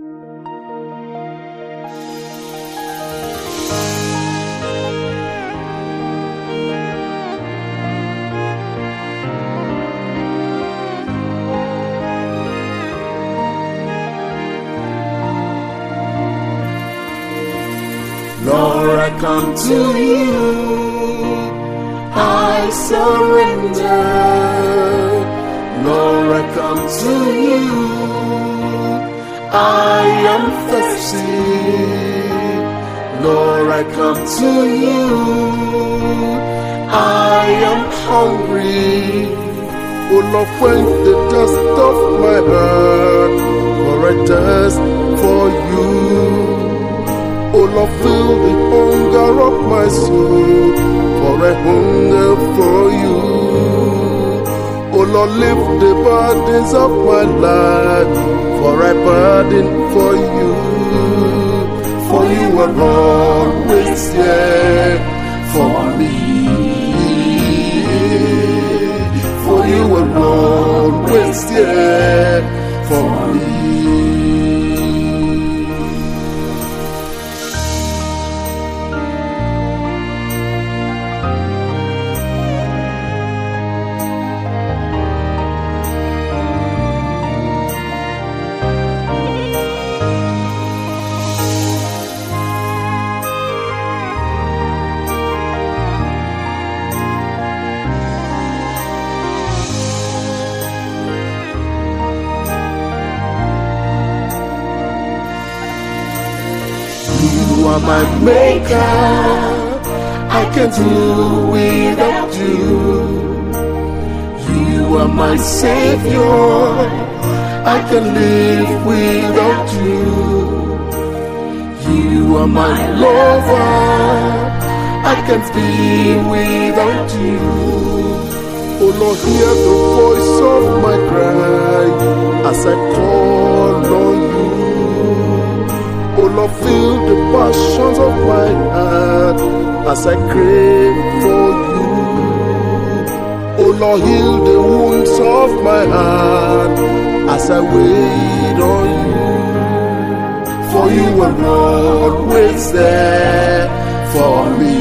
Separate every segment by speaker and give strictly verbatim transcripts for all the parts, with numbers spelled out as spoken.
Speaker 1: Lord, I come to you, I surrender. Lord, I come to you, I am thirsty. Lord, I come to you, I am hungry.
Speaker 2: O Lord, quench the thirst of my heart, for I thirst for you. O Lord, fill the hunger of my soul, for I hunger for you. O Lord, lift the burdens of my life, for I burden for you. For you are always there for me. For you are always there for me.
Speaker 1: You are my maker, I can do without you. You are my savior, I can live without you. You are my lover, I can't be without you.
Speaker 2: O Lord, hear the voice of my cry as I call on you. O Lord, feel the passions of my heart as I crave for you. O Lord, heal the wounds of my heart as I wait on you.
Speaker 1: For you are always there for me.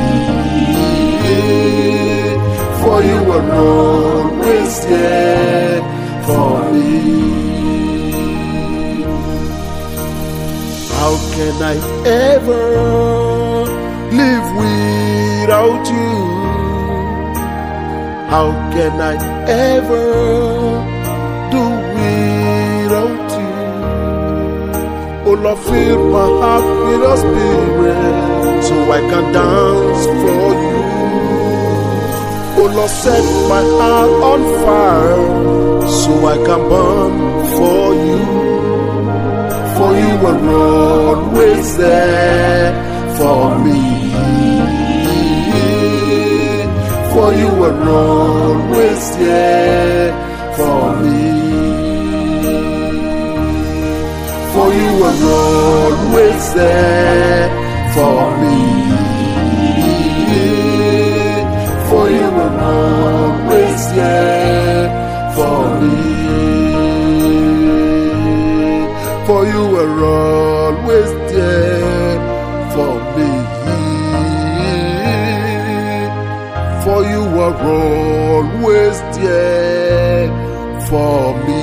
Speaker 1: For you are always there for me.
Speaker 2: How can I ever live without you? How can I ever do without you? Oh Lord, fill my heart with your spirit so I can dance for you. Oh Lord, set my heart on fire so I can burn for you.
Speaker 1: For you are always there for me. For you are always there for me. For you are always there for me. For you are always there for me.
Speaker 2: For you are always there for me. For you are always there for me.